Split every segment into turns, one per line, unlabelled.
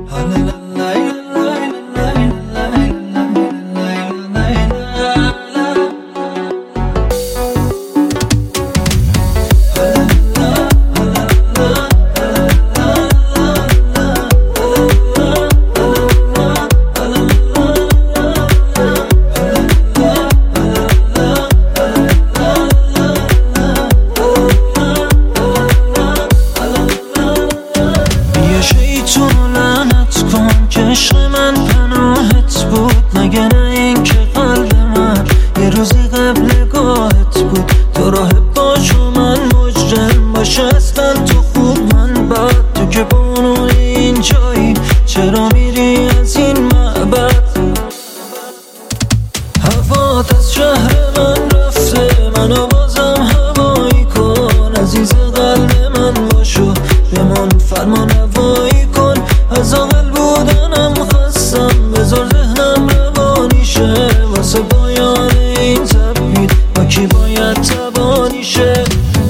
عشق من پناهت بود، مگه نه این که قلب من یه روزی قبل گاهت بود. تو راهب باش و من مجرم باش، اصلا تو خوب من بد. تو که بانو این جایی چرا میری از این معبد؟ هوات از شهر من رفته، منو بازم هوایی کن. عزیز قلب من باشو بمون، فرمان هوایی کن. از آقل بودنم خستم، بذار ذهنم روانی شه. واسه پایان این تبدیل با کی باید تبانی شه؟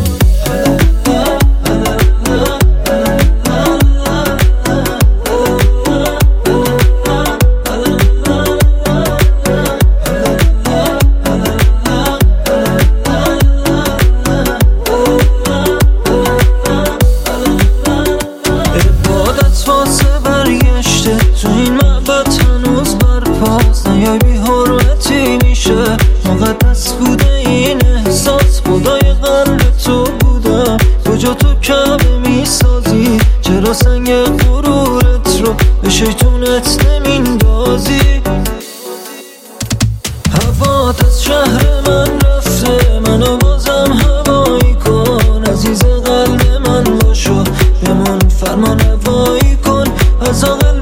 تو این معبد هنوز برپاست، نیای بی حرمتی میشه. مقدس بوده این احساس، خدای قلب تو بودم. کجا تو کعبه میسازی؟ چرا سنگ غرورت رو به شیطونت نمیندازی؟ هوات از شهر من رفته، منو بازم هوایی کن. عزیز قلب من باشو بمون، فرمان هوایی کن. از آقل